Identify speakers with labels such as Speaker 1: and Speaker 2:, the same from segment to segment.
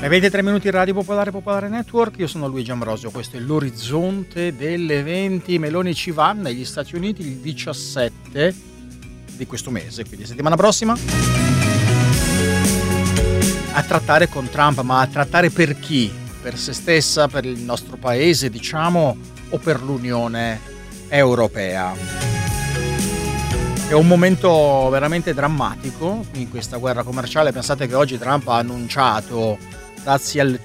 Speaker 1: 23 minuti Radio Popolare Network, io sono Luigi Ambrosio, questo è l'orizzonte delle 20. Meloni ci va negli Stati Uniti il 17 di questo mese, quindi settimana prossima, a trattare con Trump, ma a trattare per chi? Per se stessa, per il nostro paese, diciamo, o per l'Unione Europea? È un momento veramente drammatico in questa guerra commerciale. Pensate che oggi Trump ha annunciato dazi al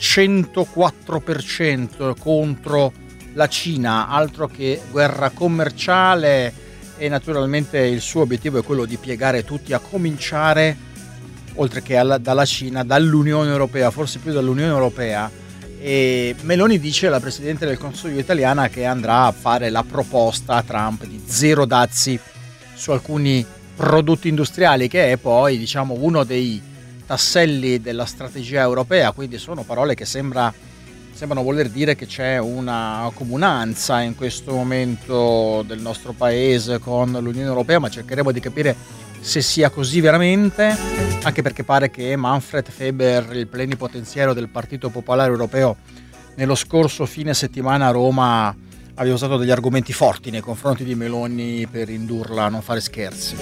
Speaker 1: 104% contro la Cina, altro che guerra commerciale, e naturalmente il suo obiettivo è quello di piegare tutti, a cominciare, oltre che dalla Cina, dall'Unione Europea, forse più dall'Unione Europea. E Meloni dice, la Presidente del Consiglio italiana, che andrà a fare la proposta a Trump di zero dazi su alcuni prodotti industriali, che è poi, diciamo, uno dei tasselli della strategia europea. Quindi sono parole che sembrano voler dire che c'è una comunanza in questo momento del nostro paese con l'Unione Europea, ma cercheremo di capire se sia così veramente, anche perché pare che Manfred Weber, il plenipotenziario del Partito Popolare Europeo, nello scorso fine settimana a Roma aveva usato degli argomenti forti nei confronti di Meloni per indurla a non fare scherzi.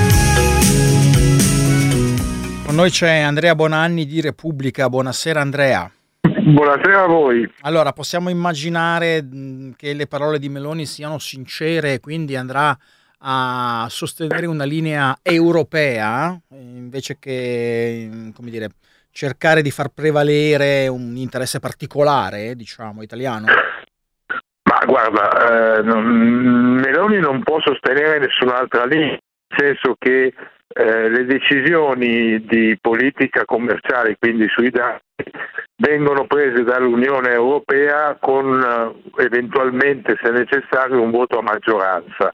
Speaker 1: Con noi c'è Andrea Bonanni di Repubblica. Buonasera Andrea.
Speaker 2: Buonasera a voi.
Speaker 1: Allora, possiamo immaginare che le parole di Meloni siano sincere, quindi andrà a sostenere una linea europea invece che, come dire, cercare di far prevalere un interesse particolare, diciamo, italiano?
Speaker 2: Ma guarda, Meloni non può sostenere nessun'altra linea, nel senso che le decisioni di politica commerciale, quindi sui dazi, vengono prese dall'Unione Europea con eventualmente, se necessario, un voto a maggioranza.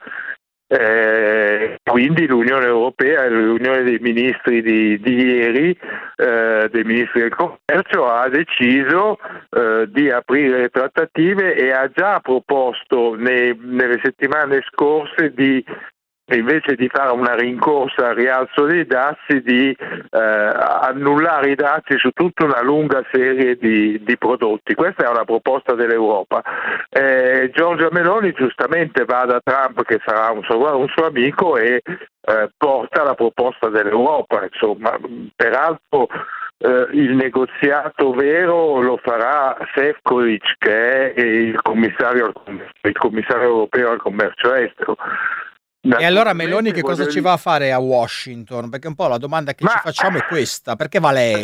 Speaker 2: Quindi l'Unione Europea e la riunione dei ministri di ieri, dei ministri del commercio, ha deciso di aprire le trattative e ha già proposto nelle settimane scorse invece di fare una rincorsa al rialzo dei dazi, di annullare i dazi su tutta una lunga serie di prodotti. Questa è una proposta dell'Europa. Giorgia Meloni giustamente va da Trump, che sarà un suo amico, e porta la proposta dell'Europa. Insomma, peraltro il negoziato vero lo farà Šefčovič, che è il commissario europeo al commercio estero.
Speaker 1: E allora Meloni che cosa ci va a fare a Washington? Perché un po' la domanda che ci facciamo è questa: perché va lei?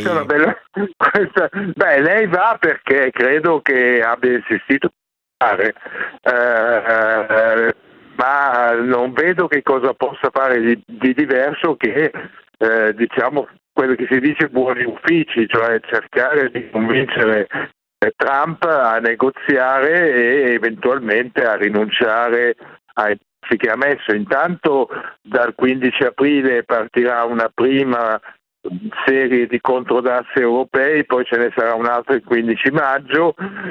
Speaker 2: Lei va perché credo che abbia insistito a fare, ma non vedo che cosa possa fare di diverso che diciamo quello che si dice buoni uffici, cioè cercare di convincere Trump a negoziare e eventualmente a rinunciare ai che ha messo. Intanto dal 15 aprile partirà una prima serie di controdazi europei, poi ce ne sarà un'altra il 15 maggio.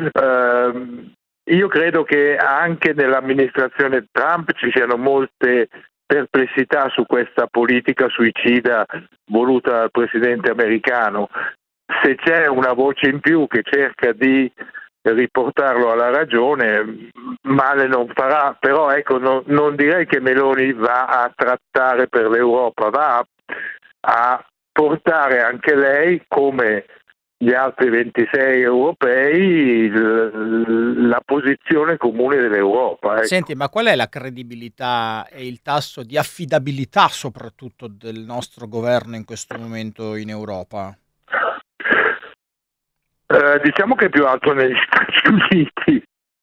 Speaker 2: Io credo che anche nell'amministrazione Trump ci siano molte perplessità su questa politica suicida voluta dal presidente americano. Se c'è una voce in più che cerca di riportarlo alla ragione, male non farà. Però ecco, non direi che Meloni va a trattare per l'Europa, va a portare anche lei, come gli altri 26 europei, la posizione comune dell'Europa. Ecco.
Speaker 1: Senti, ma qual è la credibilità e il tasso di affidabilità soprattutto del nostro governo in questo momento in Europa?
Speaker 2: Diciamo che è più alto negli Stati Uniti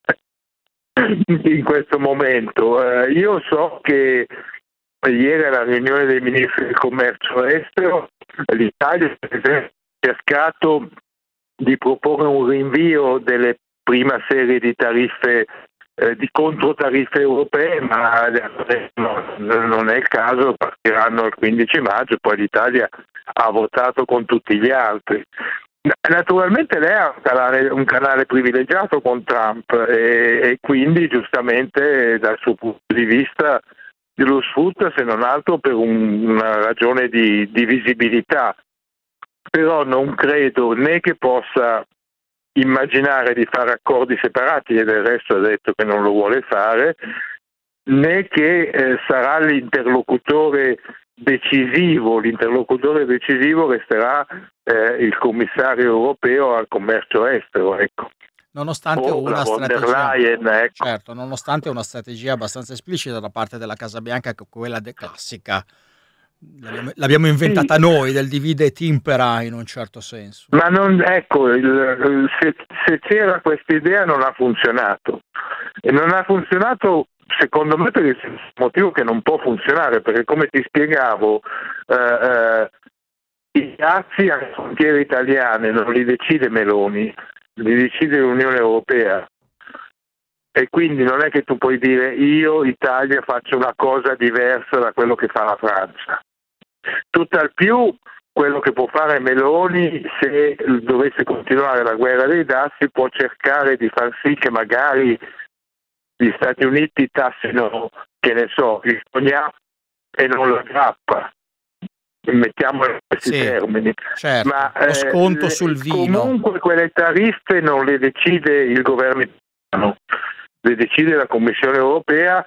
Speaker 2: in questo momento. Io so che ieri alla riunione dei ministri del commercio estero l'Italia ha cercato di proporre un rinvio delle prima serie di tariffe, di controtariffe europee, ma non è il caso, partiranno il 15 maggio, poi l'Italia ha votato con tutti gli altri. Naturalmente lei ha un canale privilegiato con Trump e quindi giustamente dal suo punto di vista lo sfrutta, se non altro per una ragione di visibilità. però non credo né che possa immaginare di fare accordi separati, e del resto ha detto che non lo vuole fare, né che sarà l'interlocutore decisivo. L'interlocutore decisivo resterà il commissario europeo al commercio estero, ecco.
Speaker 1: Nonostante
Speaker 2: O
Speaker 1: una
Speaker 2: la von der
Speaker 1: strategia,
Speaker 2: Leyen, ecco.
Speaker 1: certo, nonostante una strategia abbastanza esplicita da parte della Casa Bianca, che è quella classica, l'abbiamo inventata
Speaker 2: Sì.
Speaker 1: noi, del divide et impera in un certo senso.
Speaker 2: Ma non, ecco, se c'era questa idea non ha funzionato. E non ha funzionato secondo me per il motivo che non può funzionare, perché come ti spiegavo, i dazi alle frontiere italiane non li decide Meloni, li decide l'Unione Europea. E quindi non è che tu puoi dire io, Italia, faccio una cosa diversa da quello che fa la Francia. Tutt'al più quello che può fare Meloni, se dovesse continuare la guerra dei dazi, può cercare di far sì che magari gli Stati Uniti tassino, che ne so, il cognac e non la grappa. Mettiamo in questi termini.
Speaker 1: Certo,
Speaker 2: ma
Speaker 1: lo sconto sul vino.
Speaker 2: Comunque quelle tariffe non le decide il governo italiano, le decide la Commissione Europea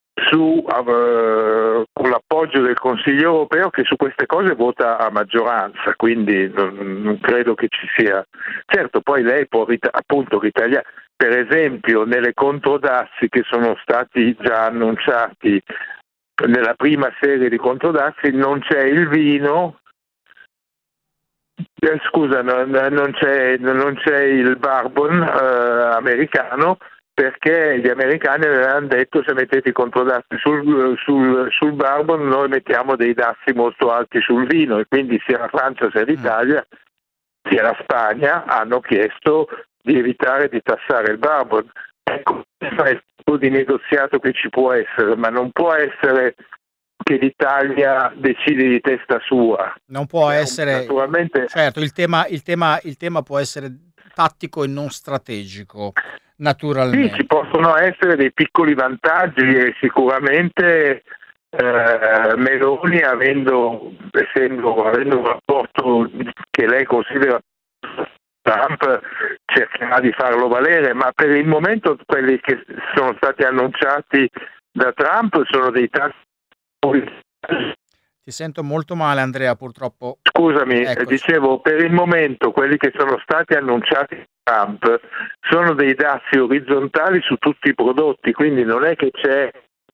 Speaker 2: con l'appoggio del Consiglio Europeo, che su queste cose vota a maggioranza, quindi non credo che ci sia. Certo, poi lei può appunto ritagliare, per esempio nelle controdazi che sono stati già annunciati nella prima serie di controdazi non c'è il vino, scusa, non c'è il bourbon americano, perché gli americani avevano detto se mettete i controdazi sul bourbon noi mettiamo dei dazi molto alti sul vino, e quindi sia la Francia sia l'Italia sia la Spagna hanno chiesto di evitare di tassare il bourbon. Ecco, questo è il tipo di negoziato che ci può essere, ma non può essere che l'Italia decide di testa sua.
Speaker 1: Non può essere,
Speaker 2: naturalmente.
Speaker 1: Certo, il tema può essere tattico e non strategico, naturalmente.
Speaker 2: Sì, ci possono essere dei piccoli vantaggi, e sicuramente Meloni, avendo un rapporto che lei considera Trump, cercherà di farlo valere, ma per il momento quelli che sono stati annunciati da Trump sono dei tassi.
Speaker 1: Ti sento molto male, Andrea, purtroppo.
Speaker 2: Scusami,
Speaker 1: Eccoci.
Speaker 2: Dicevo, per il momento quelli che sono stati annunciati da Trump sono dei dazi orizzontali su tutti i prodotti, quindi non è che c'è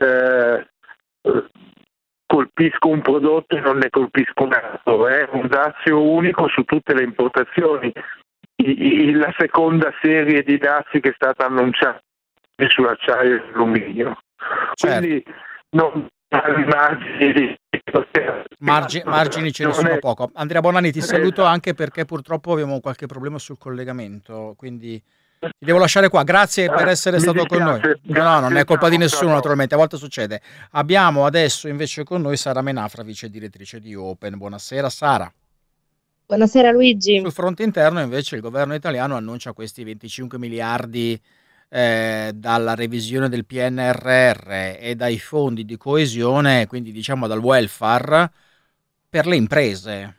Speaker 2: colpisco un prodotto e non ne colpisco un altro, è un dazio unico su tutte le importazioni. La seconda serie di dazi che è stata annunciata sull'acciaio e l'alluminio.
Speaker 1: Certo.
Speaker 2: Quindi non
Speaker 1: margini ce ne sono poco. Andrea Bonanni, ti saluto anche perché purtroppo abbiamo qualche problema sul collegamento, quindi ti devo lasciare qua. Grazie per essere stato con noi. No, non è colpa di nessuno, naturalmente, a volte succede. Abbiamo adesso invece con noi Sara Menafra, vice direttrice di Open. Buonasera Sara.
Speaker 3: Buonasera Luigi.
Speaker 1: Sul fronte interno invece il governo italiano annuncia questi 25 miliardi dalla revisione del PNRR e dai fondi di coesione, quindi diciamo dal welfare, per le imprese.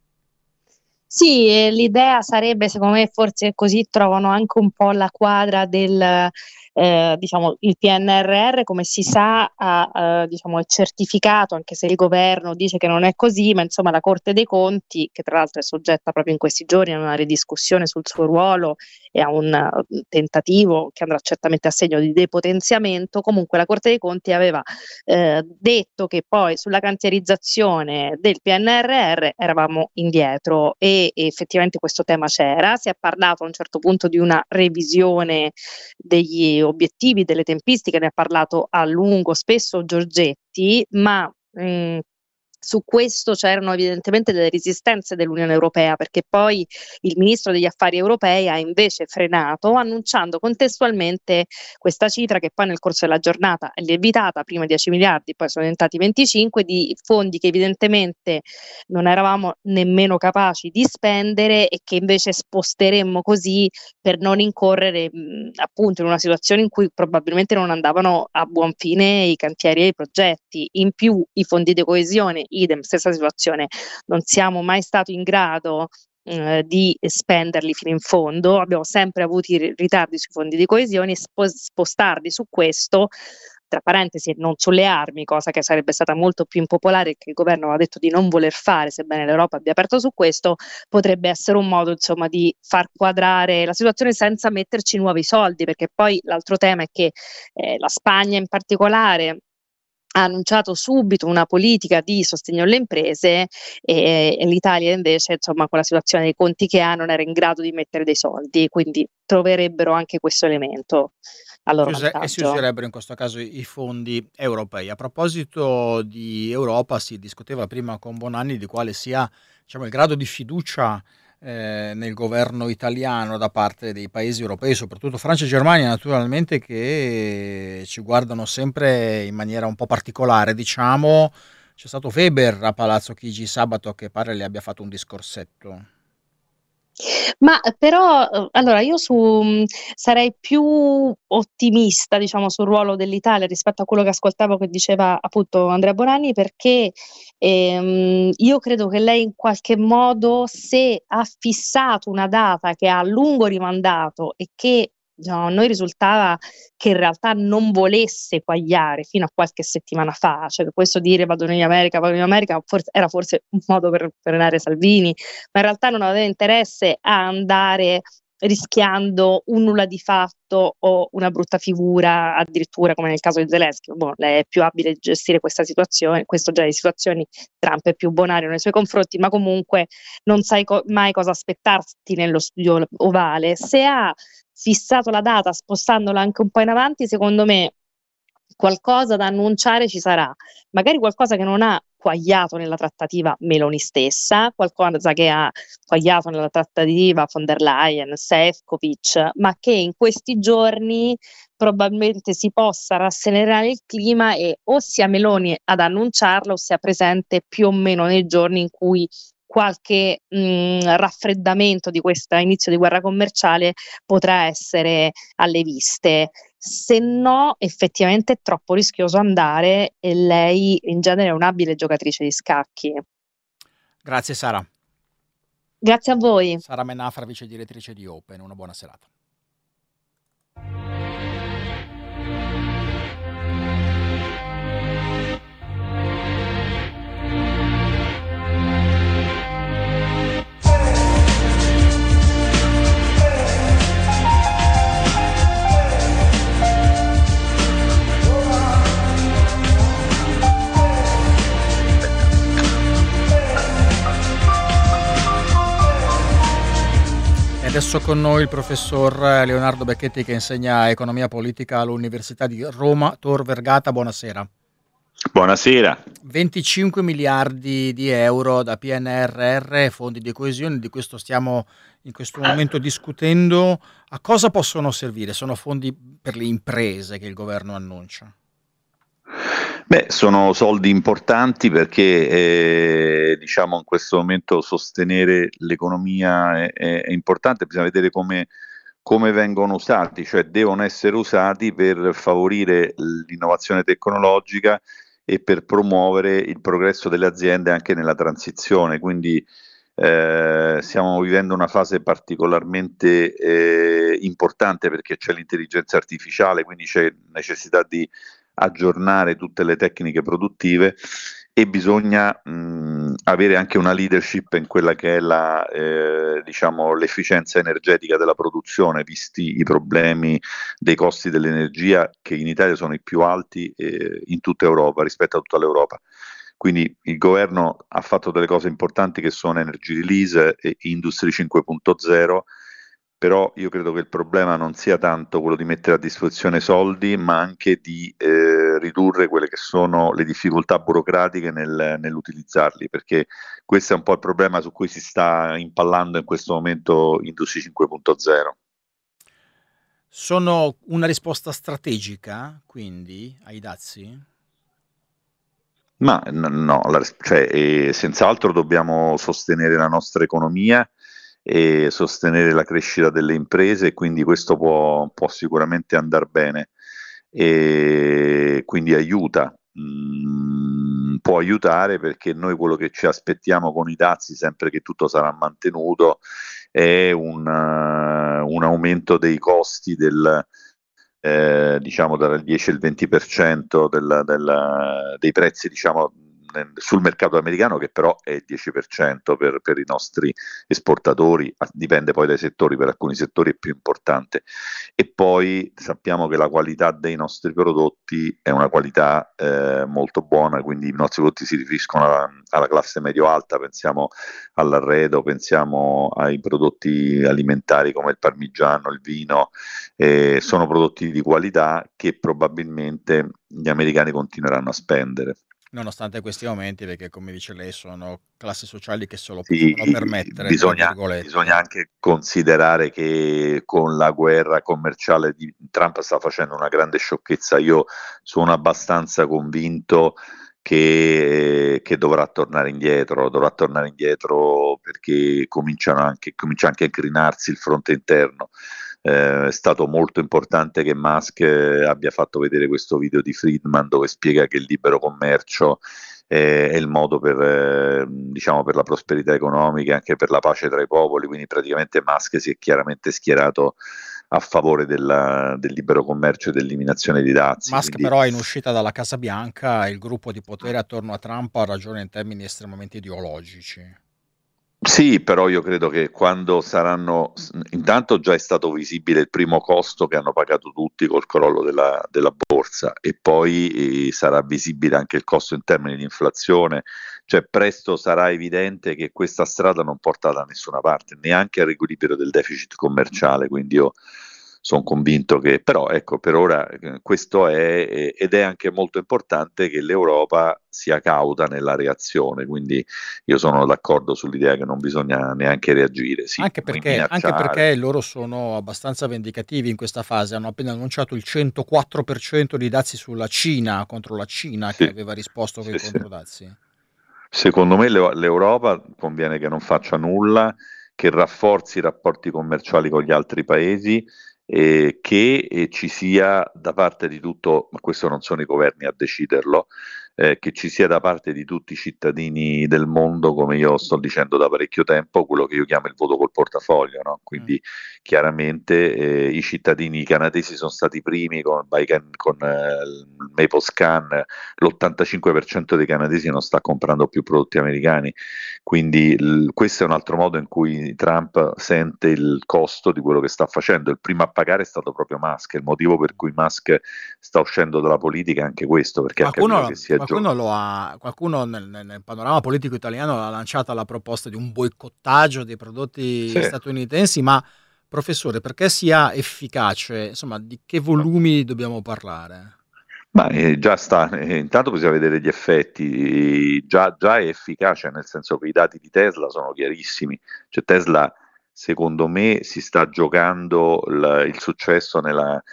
Speaker 3: Sì, l'idea sarebbe, secondo me, forse così trovano anche un po' la quadra del diciamo, il PNRR, come si sa, diciamo, è certificato, anche se il governo dice che non è così, ma insomma la Corte dei Conti, che tra l'altro è soggetta proprio in questi giorni a una ridiscussione sul suo ruolo e a un tentativo che andrà certamente a segno di depotenziamento, comunque la Corte dei Conti aveva detto che poi sulla cantierizzazione del PNRR eravamo indietro, e effettivamente questo tema c'era. Si è parlato a un certo punto di una revisione degli obiettivi, delle tempistiche, ne ha parlato a lungo spesso Giorgetti, ma su questo c'erano evidentemente delle resistenze dell'Unione Europea, perché poi il ministro degli affari europei ha invece frenato, annunciando contestualmente questa cifra che poi nel corso della giornata è lievitata, prima 10 miliardi, poi sono diventati 25, di fondi che evidentemente non eravamo nemmeno capaci di spendere e che invece sposteremmo così per non incorrere appunto in una situazione in cui probabilmente non andavano a buon fine i cantieri e i progetti. In più i fondi di coesione idem, stessa situazione, non siamo mai stati in grado di spenderli fino in fondo, abbiamo sempre avuto ritardi sui fondi di coesione, spostarli su questo, tra parentesi, non sulle armi, cosa che sarebbe stata molto più impopolare e che il governo ha detto di non voler fare, sebbene l'Europa abbia aperto su questo, potrebbe essere un modo, insomma, di far quadrare la situazione senza metterci nuovi soldi, perché poi l'altro tema è che la Spagna in particolare ha annunciato subito una politica di sostegno alle imprese e l'Italia invece, insomma, con la situazione dei conti che ha, non era in grado di mettere dei soldi, quindi troverebbero anche questo elemento a loro
Speaker 1: Si
Speaker 3: vantaggio.
Speaker 1: userebbero in questo caso i fondi europei. A proposito di Europa, si discuteva prima con Bonanni di quale sia, diciamo, il grado di fiducia nel governo italiano da parte dei paesi europei, soprattutto Francia e Germania, naturalmente, che ci guardano sempre in maniera un po' particolare, diciamo. C'è stato Weber a Palazzo Chigi sabato che pare le abbia fatto un discorsetto.
Speaker 3: Ma però, allora io sarei più ottimista, diciamo, sul ruolo dell'Italia rispetto a quello che ascoltavo che diceva appunto Andrea Bonanni, perché io credo che lei in qualche modo, se ha fissato una data che ha a lungo rimandato e che, diciamo, a noi risultava che in realtà non volesse quagliare fino a qualche settimana fa, cioè questo dire vado in America, era forse un modo per frenare Salvini, ma in realtà non aveva interesse a andare rischiando un nulla di fatto o una brutta figura, addirittura come nel caso di Zelensky. Lei è più abile a gestire questa situazione, questo genere di situazioni, Trump è più bonario nei suoi confronti, ma comunque non sai mai cosa aspettarti nello studio ovale. Se ha fissato la data spostandola anche un po' in avanti, secondo me qualcosa da annunciare ci sarà, magari qualcosa che non ha quagliato nella trattativa Meloni stessa, qualcosa che ha quagliato nella trattativa von der Leyen, Šefčovič, ma che in questi giorni probabilmente si possa rasserenare il clima e o sia Meloni ad annunciarlo o sia presente più o meno nei giorni in cui qualche raffreddamento di questo inizio di guerra commerciale potrà essere alle viste. Se no, effettivamente è troppo rischioso andare e lei in genere è un'abile giocatrice di scacchi.
Speaker 1: Grazie Sara.
Speaker 3: Grazie a voi.
Speaker 1: Sara Menafra, vice direttrice di Open, una buona serata. Adesso con noi il professor Leonardo Becchetti che insegna economia politica all'Università di Roma Tor Vergata. Buonasera.
Speaker 4: Buonasera.
Speaker 1: 25 miliardi di euro da PNRR, fondi di coesione, di questo stiamo in questo momento discutendo. A cosa possono servire? Sono fondi per le imprese che il governo annuncia?
Speaker 4: Beh, sono soldi importanti perché diciamo in questo momento sostenere l'economia è importante, bisogna vedere come vengono usati, cioè devono essere usati per favorire l'innovazione tecnologica e per promuovere il progresso delle aziende anche nella transizione, quindi stiamo vivendo una fase particolarmente importante perché c'è l'intelligenza artificiale, quindi c'è necessità di aggiornare tutte le tecniche produttive e bisogna avere anche una leadership in quella che è diciamo, l'efficienza energetica della produzione, visti i problemi dei costi dell'energia che in Italia sono i più alti in tutta Europa, rispetto a tutta l'Europa. Quindi il governo ha fatto delle cose importanti che sono Energy Release e Industry 5.0, però io credo che il problema non sia tanto quello di mettere a disposizione soldi, ma anche di ridurre quelle che sono le difficoltà burocratiche nell'utilizzarli, perché questo è un po' il problema su cui si sta impallando in questo momento Industry 5.0.
Speaker 1: Sono una risposta strategica, quindi, ai dazi?
Speaker 4: Ma no, senz'altro dobbiamo sostenere la nostra economia e sostenere la crescita delle imprese, e quindi questo può sicuramente andare bene e quindi aiuta. può aiutare, perché noi quello che ci aspettiamo con i dazi, sempre che tutto sarà mantenuto, è un aumento dei costi diciamo dal 10 al 20% dei prezzi, diciamo, sul mercato americano, che però è il 10% per i nostri esportatori, dipende poi dai settori, per alcuni settori è più importante. E poi sappiamo che la qualità dei nostri prodotti è una qualità molto buona, quindi i nostri prodotti si riferiscono alla classe medio-alta, pensiamo all'arredo, pensiamo ai prodotti alimentari come il parmigiano, il vino, sono prodotti di qualità che probabilmente gli americani continueranno a spendere.
Speaker 1: Nonostante questi aumenti, perché come dice lei sono classi sociali che se lo
Speaker 4: Sì,
Speaker 1: possono permettere, tra
Speaker 4: bisogna
Speaker 1: virgolette.
Speaker 4: anche considerare che con la guerra commerciale di Trump sta facendo una grande sciocchezza. Io sono abbastanza convinto che dovrà tornare indietro perché comincia anche a incrinarsi il fronte interno. È stato molto importante che Musk abbia fatto vedere questo video di Friedman dove spiega che il libero commercio è il modo diciamo, per la prosperità economica e anche per la pace tra i popoli, quindi praticamente Musk si è chiaramente schierato a favore del libero commercio e dell'eliminazione dei dazi.
Speaker 1: Musk
Speaker 4: quindi...
Speaker 1: però in uscita dalla Casa Bianca, il gruppo di potere attorno a Trump ha ragione in termini estremamente ideologici.
Speaker 4: Sì, però io credo che quando saranno, intanto già è stato visibile il primo costo che hanno pagato tutti col crollo della borsa, e poi sarà visibile anche il costo in termini di inflazione, cioè presto sarà evidente che questa strada non porta da nessuna parte, neanche al riequilibrio del deficit commerciale, quindi io sono convinto che, però ecco, per ora questo è, ed è anche molto importante che l'Europa sia cauta nella reazione, quindi io sono d'accordo sull'idea che non bisogna neanche reagire, sì,
Speaker 1: Anche perché loro sono abbastanza vendicativi in questa fase, hanno appena annunciato il 104% di dazi sulla Cina, contro la Cina,
Speaker 4: sì,
Speaker 1: che aveva risposto con i
Speaker 4: sì.
Speaker 1: controdazi.
Speaker 4: Secondo me l'Europa conviene che non faccia nulla, che rafforzi i rapporti commerciali con gli altri paesi, che ci sia da parte di tutto, ma questo non sono i governi a deciderlo, che ci sia da parte di tutti i cittadini del mondo, come io sto dicendo da parecchio tempo, quello che io chiamo il voto col portafoglio, no? Quindi chiaramente i cittadini canadesi sono stati i primi con il Maple Scan, l'85% dei canadesi non sta comprando più prodotti americani, quindi questo è un altro modo in cui Trump sente il costo di quello che sta facendo. Il primo a pagare è stato proprio Musk, il motivo per cui Musk sta uscendo dalla politica è anche questo, perché ha capito che si è
Speaker 1: qualcuno nel panorama politico italiano ha lanciato la proposta di un boicottaggio dei prodotti statunitensi, ma professore, perché sia efficace, insomma, di che volumi dobbiamo parlare?
Speaker 4: Ma già sta, intanto bisogna vedere gli effetti, già è efficace, nel senso che i dati di Tesla sono chiarissimi, cioè Tesla secondo me si sta giocando il successo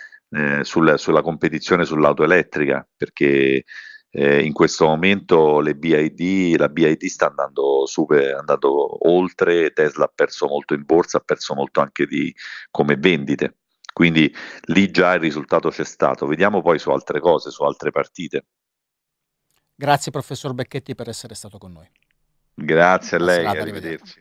Speaker 4: sulla competizione sull'auto elettrica, perché in questo momento la BYD sta andando oltre, Tesla ha perso molto in borsa, ha perso molto anche come vendite, quindi lì già il risultato c'è stato. Vediamo poi su altre cose, su altre partite.
Speaker 1: Grazie professor Becchetti per essere stato con noi.
Speaker 4: Grazie a lei,
Speaker 1: serata,
Speaker 4: arrivederci.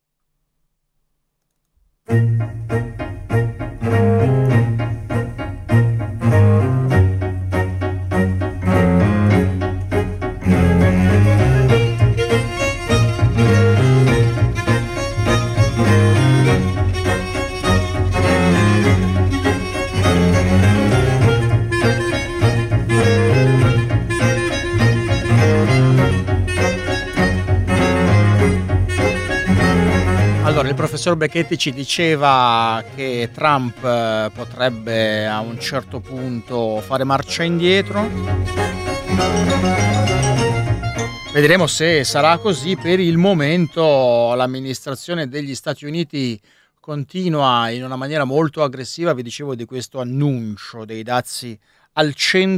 Speaker 1: Allora, il professor Becchetti ci diceva che Trump potrebbe a un certo punto fare marcia indietro. Vedremo se sarà così. Per il momento l'amministrazione degli Stati Uniti continua in una maniera molto aggressiva. Vi dicevo di questo annuncio dei dazi al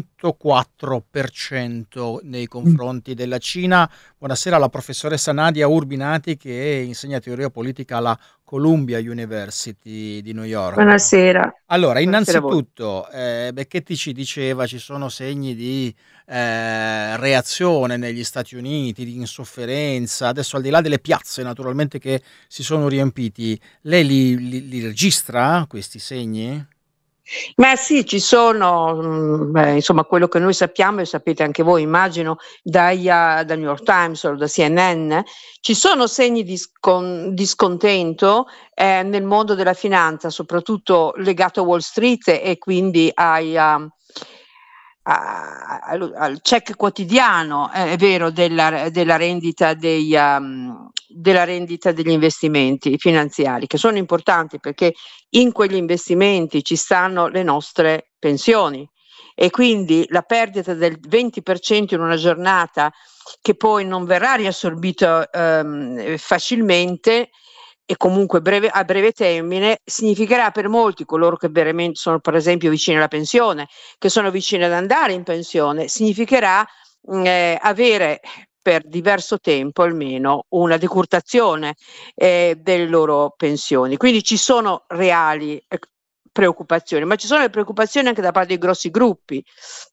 Speaker 1: 104% nei confronti della Cina. Buonasera alla professoressa Nadia Urbinati, che insegna teoria politica alla Columbia University di New York.
Speaker 5: Buonasera.
Speaker 1: Allora,
Speaker 5: Buonasera a voi.
Speaker 1: innanzitutto, Becchetti ci diceva ci sono segni di reazione negli Stati Uniti, di insofferenza. Adesso, al di là delle piazze naturalmente che si sono riempiti, lei li registra questi segni?
Speaker 5: Ma sì, ci sono, insomma, quello che noi sappiamo e sapete anche voi, immagino, dal New York Times o da CNN, ci sono segni di scontento nel mondo della finanza, soprattutto legato a Wall Street e quindi al check quotidiano, è vero, della rendita della rendita degli investimenti finanziari, che sono importanti perché in quegli investimenti ci stanno le nostre pensioni, e quindi la perdita del 20% in una giornata, che poi non verrà riassorbito facilmente e comunque a breve termine, significherà per molti, coloro che veramente sono per esempio vicini alla pensione, che sono vicini ad andare in pensione, significherà avere per diverso tempo almeno una decurtazione delle loro pensioni. Quindi ci sono reali preoccupazioni, ma ci sono le preoccupazioni anche da parte dei grossi gruppi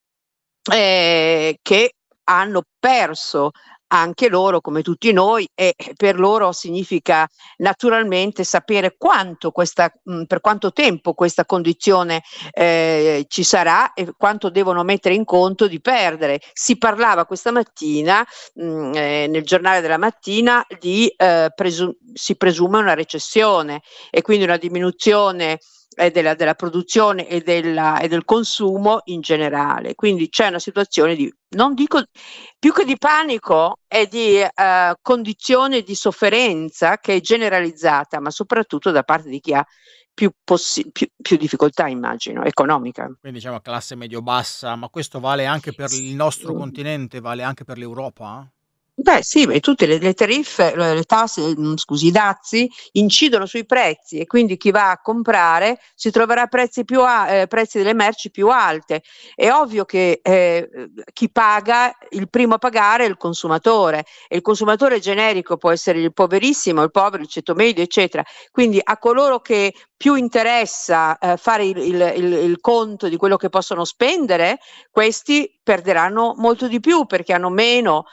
Speaker 5: che hanno perso anche loro, come tutti noi, e per loro significa naturalmente sapere per quanto tempo questa condizione ci sarà e quanto devono mettere in conto di perdere. Si parlava questa mattina nel giornale della mattina si presume una recessione e quindi una diminuzione della produzione e del consumo in generale. Quindi c'è una situazione non dico più che di panico, è di condizione di sofferenza che è generalizzata, ma soprattutto da parte di chi ha più difficoltà, immagino, economica.
Speaker 1: Quindi diciamo classe medio-bassa, ma questo vale anche per il nostro continente, vale anche per l'Europa?
Speaker 5: Beh sì, tutte le tariffe, le tasse, scusi, i dazi incidono sui prezzi e quindi chi va a comprare si troverà prezzi delle merci più alte. È ovvio che chi paga, il primo a pagare è il consumatore, e il consumatore generico può essere il poverissimo, il povero, il ceto medio, eccetera. Quindi a coloro che più interessa fare il conto di quello che possono spendere, questi perderanno molto di più perché hanno meno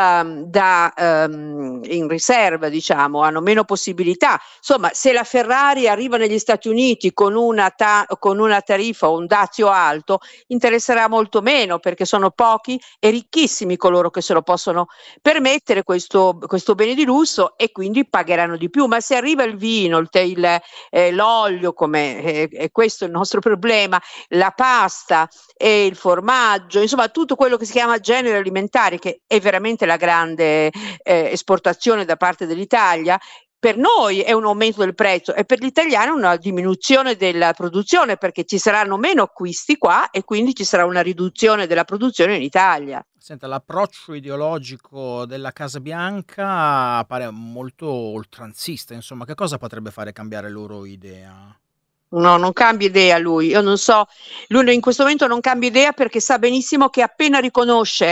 Speaker 5: in riserva, diciamo, hanno meno possibilità. Insomma, se la Ferrari arriva negli Stati Uniti con una tariffa o un dazio alto, interesserà molto meno perché sono pochi e ricchissimi coloro che se lo possono permettere questo bene di lusso e quindi pagheranno di più. Ma se arriva il vino, l'olio, e questo è il nostro problema, la pasta e il formaggio, insomma tutto quello che si chiama generi alimentari, che è veramente la grande esportazione da parte dell'Italia, per noi è un aumento del prezzo e per gli italiani una diminuzione della produzione, perché ci saranno meno acquisti qua e quindi ci sarà una riduzione della produzione in Italia.
Speaker 1: Senta, l'approccio ideologico della Casa Bianca pare molto oltranzista, insomma, che cosa potrebbe fare cambiare loro idea?
Speaker 5: No, non cambia idea lui, io non so, lui in questo momento non cambia idea perché sa benissimo che appena riconosce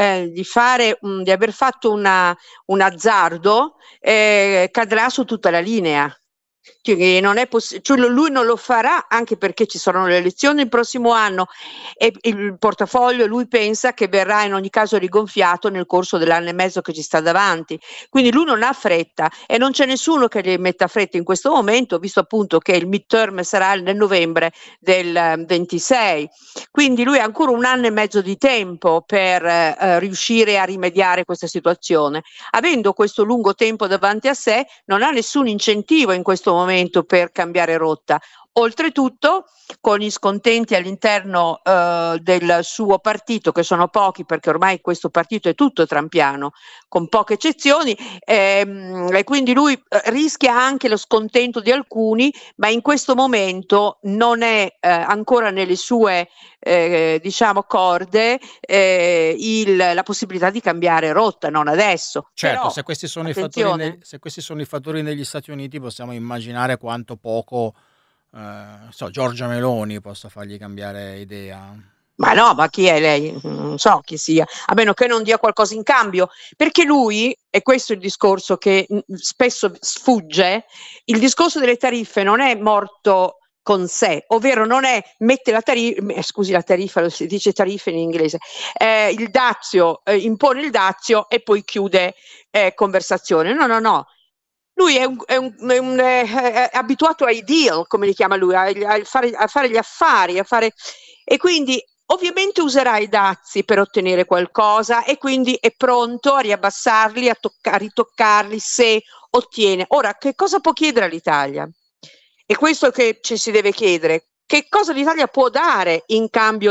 Speaker 5: di aver fatto un azzardo, cadrà su tutta la linea. Cioè, non è cioè, lui non lo farà, anche perché ci saranno le elezioni il prossimo anno e il portafoglio lui pensa che verrà in ogni caso rigonfiato nel corso dell'anno e mezzo che ci sta davanti, quindi lui non ha fretta e non c'è nessuno che gli metta fretta in questo momento, visto appunto che il midterm sarà nel novembre del 26, quindi lui ha ancora un anno e mezzo di tempo per riuscire a rimediare questa situazione. Avendo questo lungo tempo davanti a sé, non ha nessun incentivo in questo momento per cambiare rotta. Oltretutto, con gli scontenti all'interno del suo partito, che sono pochi perché ormai questo partito è tutto trampiano, con poche eccezioni, e quindi lui rischia anche lo scontento di alcuni, ma in questo momento non è ancora nelle sue diciamo corde la possibilità di cambiare rotta, non adesso.
Speaker 1: Certo,
Speaker 5: però,
Speaker 1: se questi sono i fattori negli Stati Uniti, possiamo immaginare quanto poco Giorgia Meloni possa fargli cambiare idea.
Speaker 5: Ma no, ma chi è lei? Non so chi sia, a meno che non dia qualcosa in cambio, perché lui, e questo è il discorso che spesso sfugge, il discorso delle tariffe non è morto con sé, ovvero non è mette la tariffa, scusi la tariffa, si dice tariffa in inglese, il dazio, impone il dazio e poi chiude conversazione. No, no, no. Lui è abituato ai deal, come li chiama lui, a fare gli affari, e quindi ovviamente userà i dazi per ottenere qualcosa e quindi è pronto a riabbassarli, a ritoccarli se ottiene. Ora, che cosa può chiedere all'Italia? E questo che ci si deve chiedere, che cosa l'Italia può dare in cambio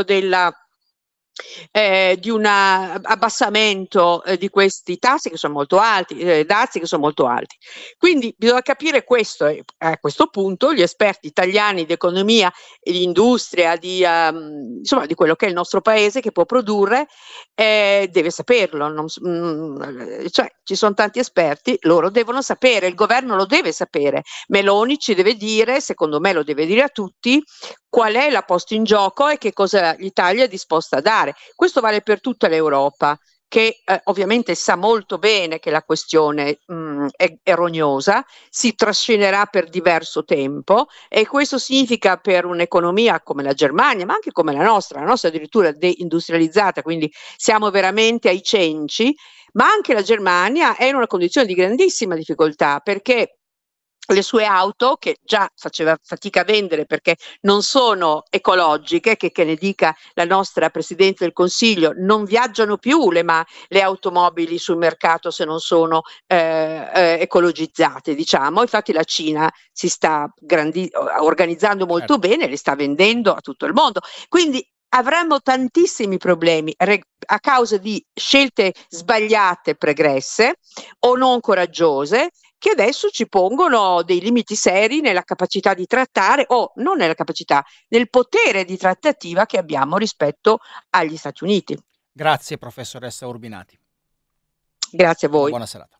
Speaker 5: di un abbassamento di questi tassi che sono molto alti, dazi che sono molto alti. Quindi bisogna capire questo, e a questo punto gli esperti italiani di economia e di industria, insomma di quello che è il nostro paese che può produrre, deve saperlo. Cioè, ci sono tanti esperti, loro devono sapere, il governo lo deve sapere, Meloni ci deve dire, secondo me lo deve dire a tutti, qual è la posta in gioco e che cosa l'Italia è disposta a dare. Questo vale per tutta l'Europa, che ovviamente sa molto bene che la questione è rognosa, si trascinerà per diverso tempo, e questo significa per un'economia come la Germania, ma anche come la nostra addirittura deindustrializzata, quindi siamo veramente ai cenci, ma anche la Germania è in una condizione di grandissima difficoltà, perché le sue auto, che già faceva fatica a vendere perché non sono ecologiche, che ne dica la nostra Presidente del Consiglio, non viaggiano più le automobili sul mercato se non sono ecologizzate, diciamo. Infatti la Cina si sta organizzando molto bene, le sta vendendo a tutto il mondo. Quindi avremo tantissimi problemi a causa di scelte sbagliate, pregresse o non coraggiose, che adesso ci pongono dei limiti seri nella capacità di trattare, o non nella capacità, nel potere di trattativa che abbiamo rispetto agli Stati Uniti.
Speaker 1: Grazie professoressa Urbinati.
Speaker 5: Grazie a voi.
Speaker 1: Buona serata.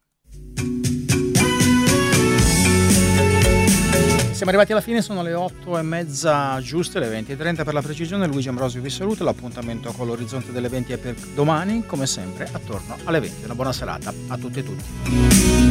Speaker 1: Siamo arrivati alla fine, sono le 8:30 giuste, le 20:30 per la precisione. Luigi Ambrosio vi saluta, l'appuntamento con l'orizzonte delle 20 è per domani, come sempre, attorno alle 20. Una buona serata a tutte e tutti.